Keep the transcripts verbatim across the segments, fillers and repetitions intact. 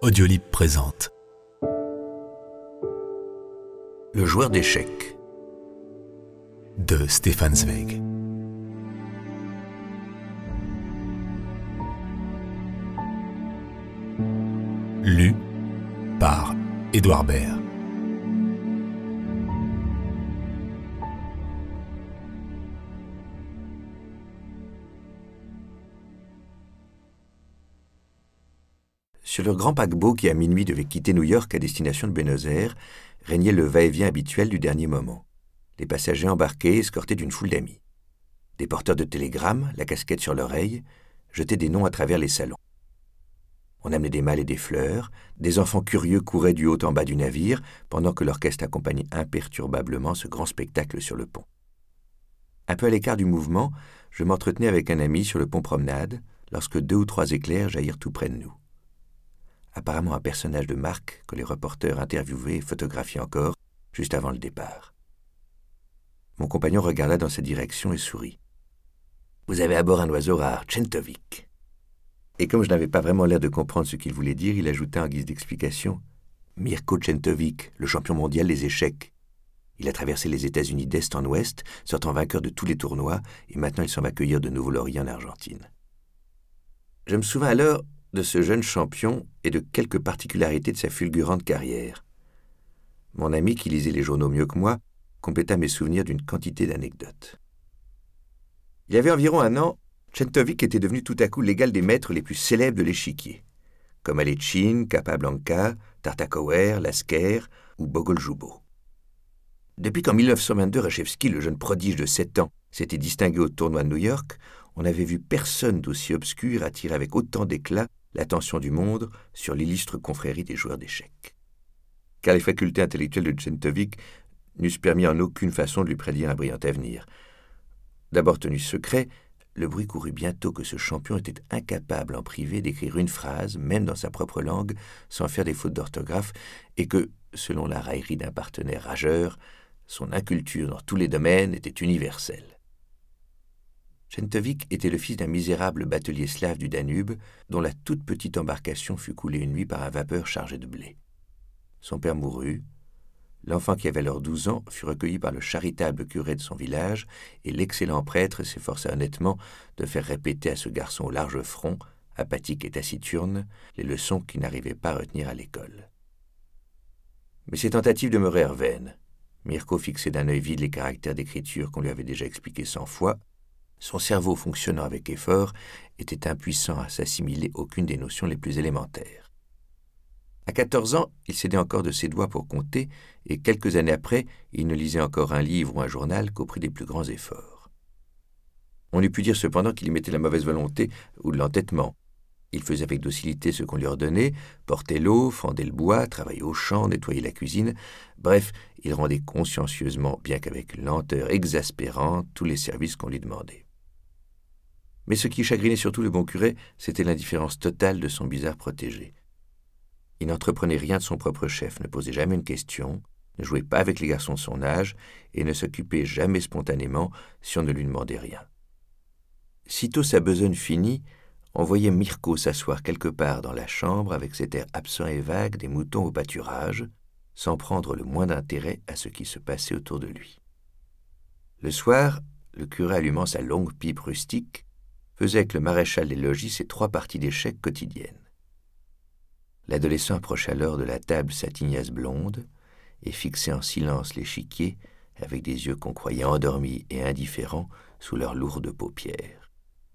Audiolib présente Le joueur d'échecs de Stefan Zweig. Lu par Édouard Baird. Sur le grand paquebot qui à minuit devait quitter New York à destination de Buenos Aires, régnait le va-et-vient habituel du dernier moment. Les passagers embarqués, escortés d'une foule d'amis. Des porteurs de télégrammes, la casquette sur l'oreille, jetaient des noms à travers les salons. On amenait des malles et des fleurs, des enfants curieux couraient du haut en bas du navire, pendant que l'orchestre accompagnait imperturbablement ce grand spectacle sur le pont. Un peu à l'écart du mouvement, je m'entretenais avec un ami sur le pont promenade, lorsque deux ou trois éclairs jaillirent tout près de nous. Apparemment un personnage de marque que les reporters interviewaient et photographiaient encore, juste avant le départ. Mon compagnon regarda dans cette direction et sourit. « Vous avez à bord un oiseau rare, Tchentovic. » Et comme je n'avais pas vraiment l'air de comprendre ce qu'il voulait dire, il ajouta en guise d'explication « Mirko Tchentovic, le champion mondial des échecs. Il a traversé les États-Unis d'est en ouest, sortant vainqueur de tous les tournois, et maintenant il s'en va cueillir de nouveaux lauriers en Argentine. » Je me souvins alors de ce jeune champion et de quelques particularités de sa fulgurante carrière. Mon ami, qui lisait les journaux mieux que moi, compléta mes souvenirs d'une quantité d'anecdotes. Il y avait environ un an, Tchentovic était devenu tout à coup l'égal des maîtres les plus célèbres de l'échiquier, comme Alechin, Capablanca, Tartakower, Lasker ou Bogoljubo. Depuis qu'en mille neuf cent vingt-deux, Reshevsky, le jeune prodige de sept ans, s'était distingué au tournoi de New York, on n'avait vu personne d'aussi obscur attirer avec autant d'éclat l'attention du monde sur l'illustre confrérie des joueurs d'échecs. Car les facultés intellectuelles de Tchentovic n'eussent permis en aucune façon de lui prédire un brillant avenir. D'abord tenu secret, le bruit courut bientôt que ce champion était incapable en privé d'écrire une phrase, même dans sa propre langue, sans faire des fautes d'orthographe, et que, selon la raillerie d'un partenaire rageur, son inculture dans tous les domaines était universelle. Tchentovic était le fils d'un misérable batelier slave du Danube, dont la toute petite embarcation fut coulée une nuit par un vapeur chargé de blé. Son père mourut. L'enfant qui avait alors douze ans fut recueilli par le charitable curé de son village, et l'excellent prêtre s'efforça honnêtement de faire répéter à ce garçon au large front, apathique et taciturne, les leçons qu'il n'arrivait pas à retenir à l'école. Mais ses tentatives demeurèrent vaines. Mirko fixait d'un œil vide les caractères d'écriture qu'on lui avait déjà expliqués cent fois. Son cerveau, fonctionnant avec effort, était impuissant à s'assimiler aucune des notions les plus élémentaires. À quatorze ans, il s'aidait encore de ses doigts pour compter, et quelques années après, il ne lisait encore un livre ou un journal qu'au prix des plus grands efforts. On eût pu dire cependant qu'il y mettait la mauvaise volonté ou de l'entêtement. Il faisait avec docilité ce qu'on lui ordonnait, portait l'eau, fendait le bois, travaillait au champ, nettoyait la cuisine. Bref, il rendait consciencieusement, bien qu'avec lenteur exaspérante, tous les services qu'on lui demandait. Mais ce qui chagrinait surtout le bon curé, c'était l'indifférence totale de son bizarre protégé. Il n'entreprenait rien de son propre chef, ne posait jamais une question, ne jouait pas avec les garçons de son âge et ne s'occupait jamais spontanément si on ne lui demandait rien. Sitôt sa besogne finie, on voyait Mirko s'asseoir quelque part dans la chambre avec cet air absent et vague des moutons au pâturage, sans prendre le moins d'intérêt à ce qui se passait autour de lui. Le soir, le curé allumant sa longue pipe rustique, faisait avec le maréchal des logis ses trois parties d'échecs quotidiennes. L'adolescent approcha alors de la table sa tignasse blonde et fixait en silence l'échiquier avec des yeux qu'on croyait endormis et indifférents sous leurs lourdes paupières.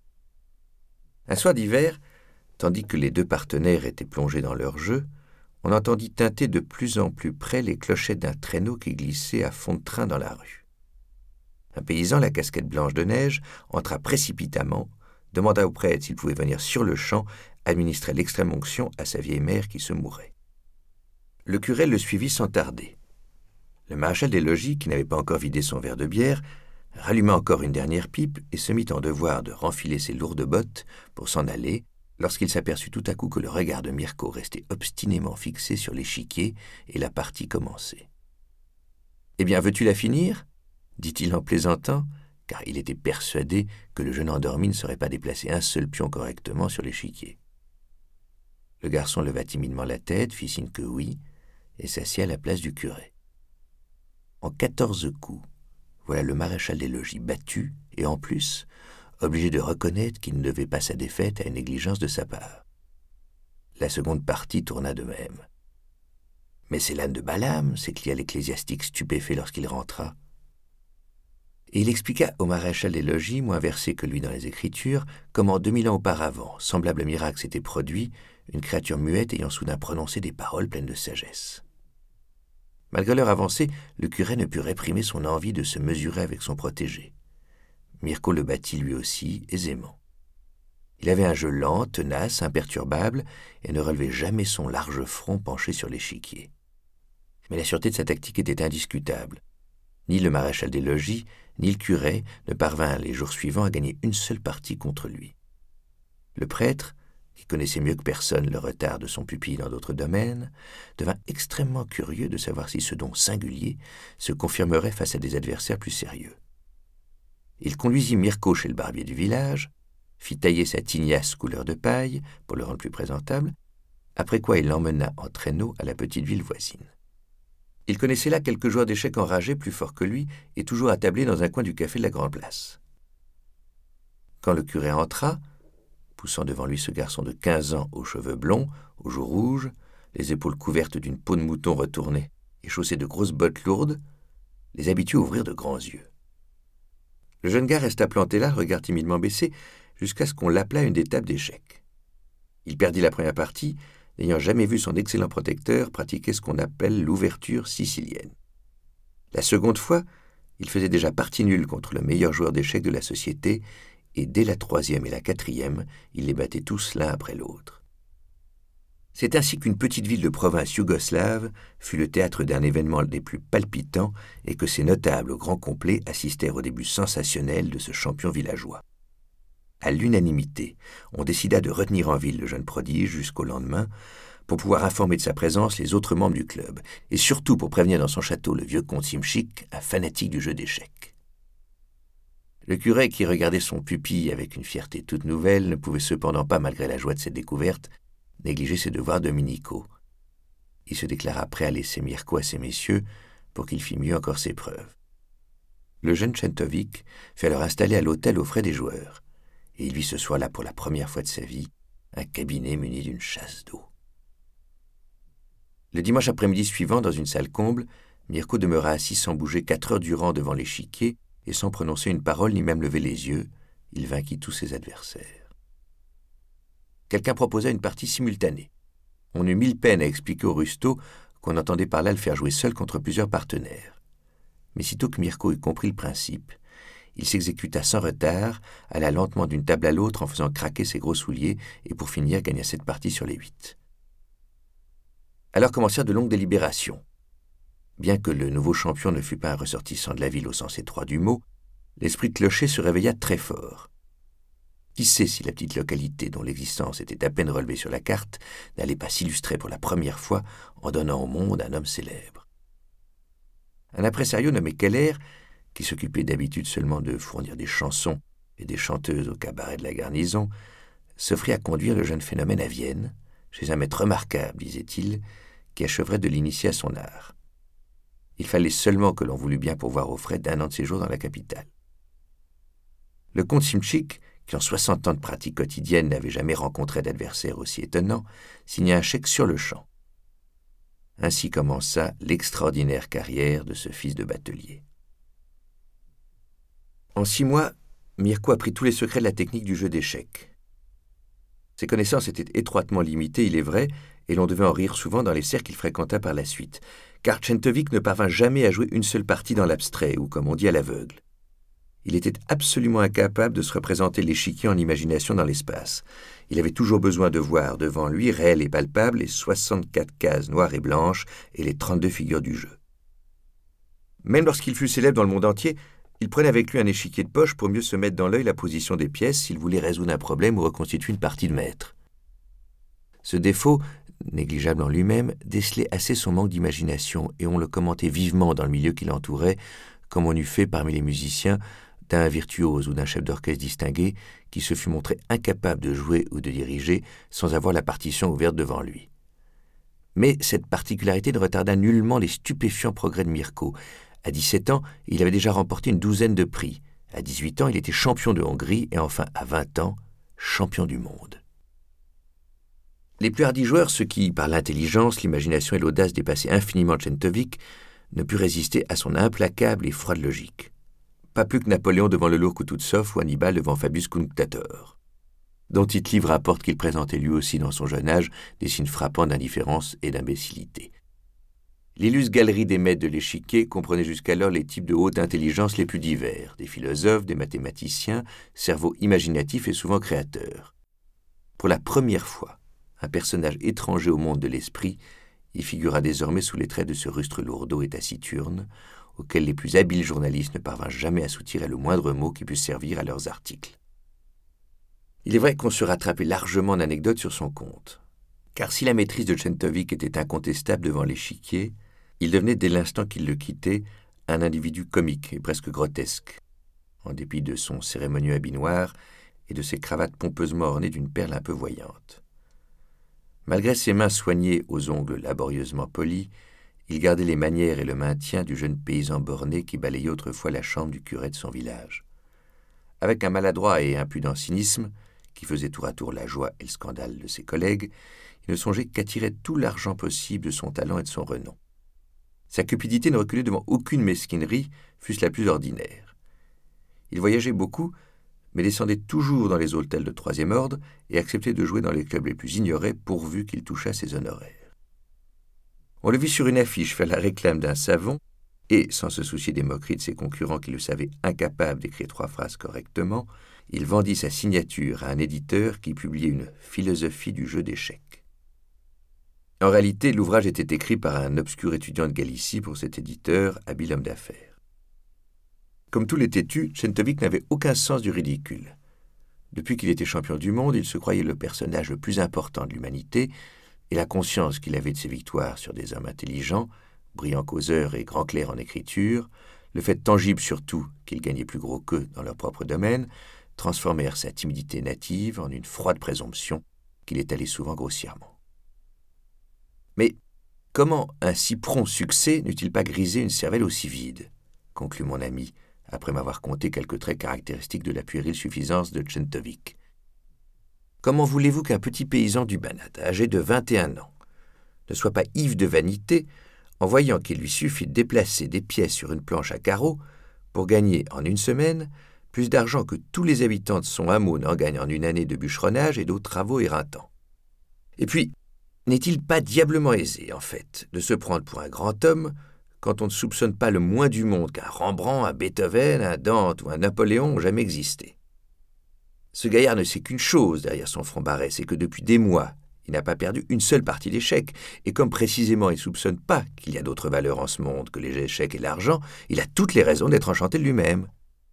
Un soir d'hiver, tandis que les deux partenaires étaient plongés dans leur jeu, on entendit tinter de plus en plus près les clochettes d'un traîneau qui glissait à fond de train dans la rue. Un paysan, la casquette blanche de neige, entra précipitamment, demanda au prêtre s'il pouvait venir sur le champ administrer l'extrême-onction à sa vieille mère qui se mourait. Le curé le suivit sans tarder. Le maréchal des logis, qui n'avait pas encore vidé son verre de bière, ralluma encore une dernière pipe et se mit en devoir de renfiler ses lourdes bottes pour s'en aller, lorsqu'il s'aperçut tout à coup que le regard de Mirko restait obstinément fixé sur l'échiquier et la partie commençait. « Eh bien, veux-tu la finir ?» dit-il en plaisantant, car il était persuadé que le jeune endormi ne saurait pas déplacer un seul pion correctement sur l'échiquier. Le garçon leva timidement la tête, fit signe que oui, et s'assit à la place du curé. En quatorze coups, voilà le maréchal des logis battu, et en plus, obligé de reconnaître qu'il ne devait pas sa défaite à une négligence de sa part. La seconde partie tourna de même. « Mais c'est l'âne de Balaam !» s'écria l'ecclésiastique stupéfait lorsqu'il rentra. Et il expliqua au maréchal des logis, moins versé que lui dans les Écritures, comment deux mille ans auparavant, semblable miracle s'était produit, une créature muette ayant soudain prononcé des paroles pleines de sagesse. Malgré l'heure avancée, le curé ne put réprimer son envie de se mesurer avec son protégé. Mirko le battit lui aussi aisément. Il avait un jeu lent, tenace, imperturbable, et ne relevait jamais son large front penché sur l'échiquier. Mais la sûreté de sa tactique était indiscutable. Ni le maréchal des logis, ni le curé ne parvinrent les jours suivants à gagner une seule partie contre lui. Le prêtre, qui connaissait mieux que personne le retard de son pupille dans d'autres domaines, devint extrêmement curieux de savoir si ce don singulier se confirmerait face à des adversaires plus sérieux. Il conduisit Mirko chez le barbier du village, fit tailler sa tignasse couleur de paille pour le rendre plus présentable, après quoi il l'emmena en traîneau à la petite ville voisine. Il connaissait là quelques joueurs d'échecs enragés plus forts que lui et toujours attablés dans un coin du café de la Grande Place. Quand le curé entra, poussant devant lui ce garçon de quinze ans aux cheveux blonds, aux joues rouges, les épaules couvertes d'une peau de mouton retournée et chaussé de grosses bottes lourdes, les habitués ouvrirent de grands yeux. Le jeune gars resta planté là, le regard timidement baissé, jusqu'à ce qu'on l'appelât une des tables d'échecs. Il perdit la première partie, n'ayant jamais vu son excellent protecteur pratiquer ce qu'on appelle l'ouverture sicilienne. La seconde fois, il faisait déjà partie nulle contre le meilleur joueur d'échecs de la société, et dès la troisième et la quatrième, il les battait tous l'un après l'autre. C'est ainsi qu'une petite ville de province yougoslave fut le théâtre d'un événement des plus palpitants et que ses notables au grand complet assistèrent au début sensationnel de ce champion villageois. À l'unanimité, on décida de retenir en ville le jeune prodige jusqu'au lendemain pour pouvoir informer de sa présence les autres membres du club et surtout pour prévenir dans son château le vieux comte Simchik, un fanatique du jeu d'échecs. Le curé, qui regardait son pupille avec une fierté toute nouvelle, ne pouvait cependant pas, malgré la joie de cette découverte, négliger ses devoirs dominicaux. Il se déclara prêt à laisser Mirko à ces messieurs pour qu'il fît mieux encore ses preuves. Le jeune Czentovic fut alors installé à l'hôtel aux frais des joueurs, et il vit ce soir-là pour la première fois de sa vie un cabinet muni d'une chasse d'eau. Le dimanche après-midi suivant, dans une salle comble, Mirko demeura assis sans bouger quatre heures durant devant l'échiquier et sans prononcer une parole ni même lever les yeux. Il vainquit tous ses adversaires. Quelqu'un proposa une partie simultanée. On eut mille peines à expliquer au rusto qu'on entendait par là le faire jouer seul contre plusieurs partenaires. Mais sitôt que Mirko eut compris le principe, il s'exécuta sans retard, alla lentement d'une table à l'autre en faisant craquer ses gros souliers et pour finir gagna cette partie sur les huit. Alors commencèrent de longues délibérations. Bien que le nouveau champion ne fût pas un ressortissant de la ville au sens étroit du mot, l'esprit de clocher se réveilla très fort. Qui sait si la petite localité dont l'existence était à peine relevée sur la carte n'allait pas s'illustrer pour la première fois en donnant au monde un homme célèbre. Un impresario nommé Keller, qui s'occupait d'habitude seulement de fournir des chansons et des chanteuses au cabaret de la garnison, s'offrit à conduire le jeune phénomène à Vienne, chez un maître remarquable, disait-il, qui achèverait de l'initier à son art. Il fallait seulement que l'on voulût bien pourvoir aux frais d'un an de séjour dans la capitale. Le comte Simchik, qui en soixante ans de pratique quotidienne n'avait jamais rencontré d'adversaire aussi étonnant, signa un chèque sur le champ. Ainsi commença l'extraordinaire carrière de ce fils de batelier. En six mois, Mirko apprit tous les secrets de la technique du jeu d'échecs. Ses connaissances étaient étroitement limitées, il est vrai, et l'on devait en rire souvent dans les cercles qu'il fréquenta par la suite, car Czentovic ne parvint jamais à jouer une seule partie dans l'abstrait, ou comme on dit à l'aveugle. Il était absolument incapable de se représenter l'échiquier en imagination dans l'espace. Il avait toujours besoin de voir devant lui, réel et palpable, les soixante-quatre cases noires et blanches et les trente-deux figures du jeu. Même lorsqu'il fut célèbre dans le monde entier, il prenait avec lui un échiquier de poche pour mieux se mettre dans l'œil la position des pièces s'il voulait résoudre un problème ou reconstituer une partie de maître. Ce défaut, négligeable en lui-même, décelait assez son manque d'imagination et on le commentait vivement dans le milieu qui l'entourait, comme on eût fait parmi les musiciens d'un virtuose ou d'un chef d'orchestre distingué qui se fût montré incapable de jouer ou de diriger sans avoir la partition ouverte devant lui. Mais cette particularité ne retarda nullement les stupéfiants progrès de Mirko. À dix-sept ans, il avait déjà remporté une douzaine de prix. À dix-huit ans, il était champion de Hongrie et enfin, à vingt ans, champion du monde. Les plus hardis joueurs, ceux qui, par l'intelligence, l'imagination et l'audace dépassaient infiniment Tchentovic, ne purent résister à son implacable et froide logique. Pas plus que Napoléon devant le lourd Koutouzov ou Hannibal devant Fabius Cunctator, dont Tite-Livre rapporte qu'il présentait lui aussi dans son jeune âge des signes frappants d'indifférence et d'imbécilité. L'illustre galerie des maîtres de l'échiquier comprenait jusqu'alors les types de haute intelligence les plus divers, des philosophes, des mathématiciens, cerveaux imaginatifs et souvent créateurs. Pour la première fois, un personnage étranger au monde de l'esprit y figura désormais sous les traits de ce rustre lourdeau et taciturne, auquel les plus habiles journalistes ne parvinrent jamais à soutirer le moindre mot qui puisse servir à leurs articles. Il est vrai qu'on se rattrapait largement d'anecdotes sur son compte, car si la maîtrise de Tchentovic était incontestable devant l'échiquier, il devenait dès l'instant qu'il le quittait un individu comique et presque grotesque, en dépit de son cérémonieux habit noir et de ses cravates pompeusement ornées d'une perle un peu voyante. Malgré ses mains soignées aux ongles laborieusement polis, il gardait les manières et le maintien du jeune paysan borné qui balayait autrefois la chambre du curé de son village. Avec un maladroit et impudent cynisme, qui faisait tour à tour la joie et le scandale de ses collègues, il ne songeait qu'attirer tout l'argent possible de son talent et de son renom. Sa cupidité ne reculait devant aucune mesquinerie, fût-ce la plus ordinaire. Il voyageait beaucoup, mais descendait toujours dans les hôtels de troisième ordre et acceptait de jouer dans les clubs les plus ignorés pourvu qu'il touchât ses honoraires. On le vit sur une affiche faire la réclame d'un savon, et, sans se soucier des moqueries de ses concurrents qui le savaient incapable d'écrire trois phrases correctement, il vendit sa signature à un éditeur qui publiait une philosophie du jeu d'échecs. En réalité, l'ouvrage était écrit par un obscur étudiant de Galicie pour cet éditeur, habile homme d'affaires. Comme tous les têtus, Tchentovic n'avait aucun sens du ridicule. Depuis qu'il était champion du monde, il se croyait le personnage le plus important de l'humanité, et la conscience qu'il avait de ses victoires sur des hommes intelligents, brillants causeurs et grands clercs en écriture, le fait tangible surtout qu'il gagnait plus gros qu'eux dans leur propre domaine, transformèrent sa timidité native en une froide présomption qu'il étalait souvent grossièrement. Mais comment un si prompt succès n'eût-il pas grisé une cervelle aussi vide, conclut mon ami, après m'avoir conté quelques traits caractéristiques de la puérile suffisance de Tchentovic. Comment voulez-vous qu'un petit paysan du Banat, âgé de vingt et un ans, ne soit pas ivre de vanité en voyant qu'il lui suffit de déplacer des pièces sur une planche à carreaux pour gagner en une semaine plus d'argent que tous les habitants de son hameau n'en gagnent en une année de bûcheronnage et d'autres travaux éreintants. Et puis, n'est-il pas diablement aisé, en fait, de se prendre pour un grand homme quand on ne soupçonne pas le moins du monde qu'un Rembrandt, un Beethoven, un Dante ou un Napoléon ont jamais existé? Ce gaillard ne sait qu'une chose derrière son front barré, c'est que depuis des mois, il n'a pas perdu une seule partie d'échecs, et comme précisément il ne soupçonne pas qu'il y a d'autres valeurs en ce monde que les échecs et l'argent, il a toutes les raisons d'être enchanté de lui-même.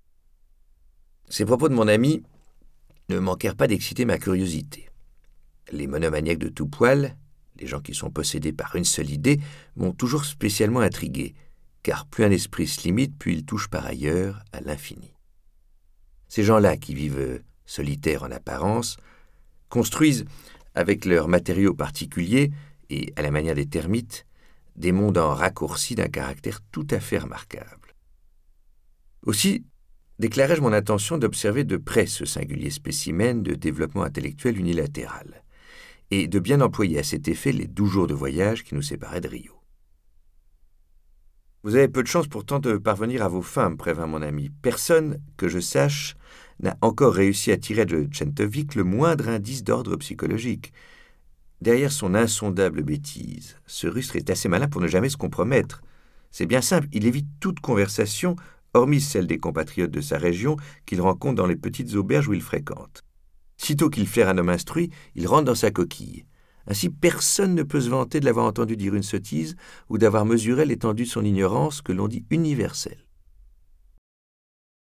Ces propos de mon ami ne manquèrent pas d'exciter ma curiosité. Les monomaniaques de tout poil, les gens qui sont possédés par une seule idée, m'ont toujours spécialement intrigué, car plus un esprit se limite, plus il touche par ailleurs à l'infini. Ces gens-là qui vivent solitaires en apparence, construisent, avec leurs matériaux particuliers et à la manière des termites, des mondes en raccourci d'un caractère tout à fait remarquable. Aussi, déclarai-je mon intention d'observer de près ce singulier spécimen de développement intellectuel unilatéral, et de bien employer à cet effet les douze jours de voyage qui nous séparaient de Rio. Vous avez peu de chance pourtant de parvenir à vos fins, me prévint mon ami. Personne, que je sache, n'a encore réussi à tirer de Tchentovic le moindre indice d'ordre psychologique. Derrière son insondable bêtise, ce rustre est assez malin pour ne jamais se compromettre. C'est bien simple, il évite toute conversation, hormis celle des compatriotes de sa région qu'il rencontre dans les petites auberges où il fréquente. Sitôt qu'il flaire un homme instruit, il rentre dans sa coquille. Ainsi, personne ne peut se vanter de l'avoir entendu dire une sottise ou d'avoir mesuré l'étendue de son ignorance que l'on dit universelle.